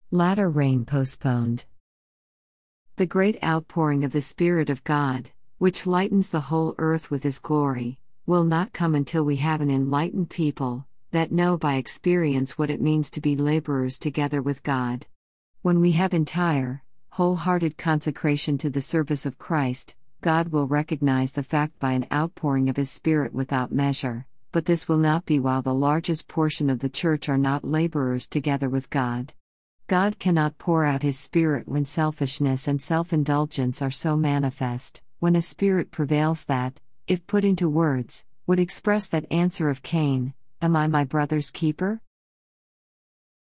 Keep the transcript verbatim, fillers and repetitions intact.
Latter rain postponed. The great outpouring of the Spirit of God, which lightens the whole earth with His glory, will not come until we have an enlightened people, that know by experience what it means to be laborers together with God. When we have entire, wholehearted consecration to the service of Christ, God will recognize the fact by an outpouring of His Spirit without measure, but this will not be while the largest portion of the church are not laborers together with God. God cannot pour out His Spirit when selfishness and self-indulgence are so manifest, when a spirit prevails that, if put into words, would express that answer of Cain, "Am I my brother's keeper?"